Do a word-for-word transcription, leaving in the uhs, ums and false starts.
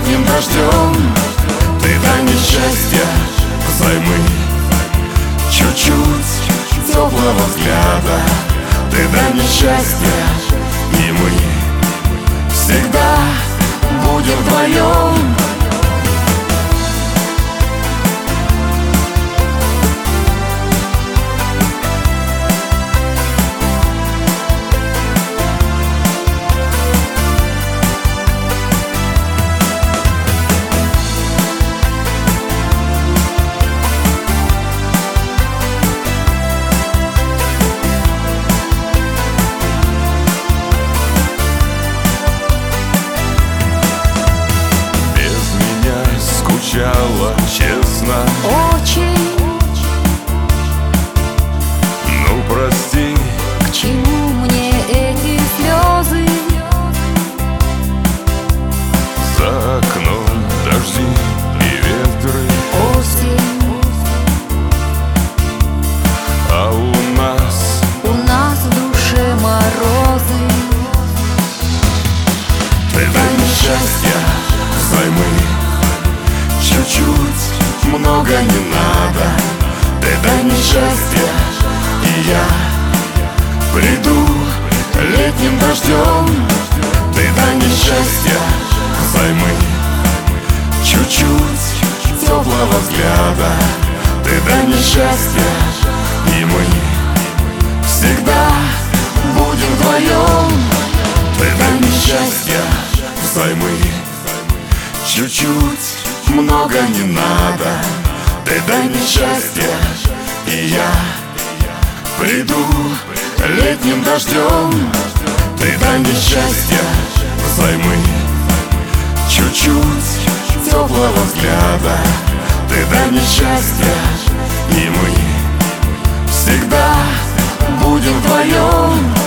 летним дождем. Ты дай мне счастья взаймы, чуть-чуть теплого взгляда. Ты дай мне счастья, и мы всегда будем вдвоем. Честно, очень. ну прости, К чему мне эти слезы? за окном дожди и ветры, Осень. а у нас У нас в душе морозы. Ты дай мне счастья взаймы, чуть-чуть, много не надо. Ты дай мне счастье, и я приду летним дождем. Ты дай мне счастье взаймы, чуть-чуть теплого взгляда. Ты дай мне счастье, и мы всегда будем вдвоем. Ты дай мне счастье взаймы, чуть-чуть, много не надо. Ты дай мне счастье, и я приду летним дождем. Ты дай мне счастье взаймы, чуть-чуть теплого взгляда. Ты дай мне счастье, и мы всегда будем вдвоем.